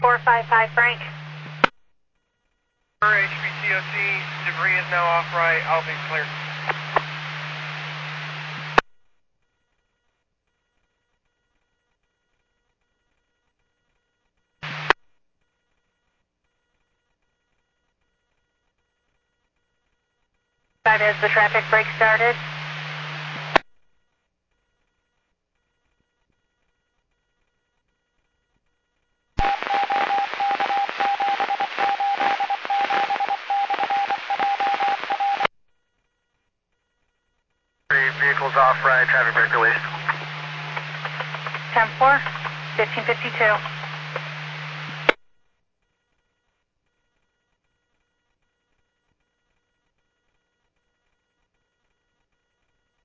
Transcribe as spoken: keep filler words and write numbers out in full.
four five five, Frank. H B C O C, debris is now off right, Alpha's clear. That is the traffic brake started. Vehicles off right, traffic brake released. ten four, fifteen fifty-two.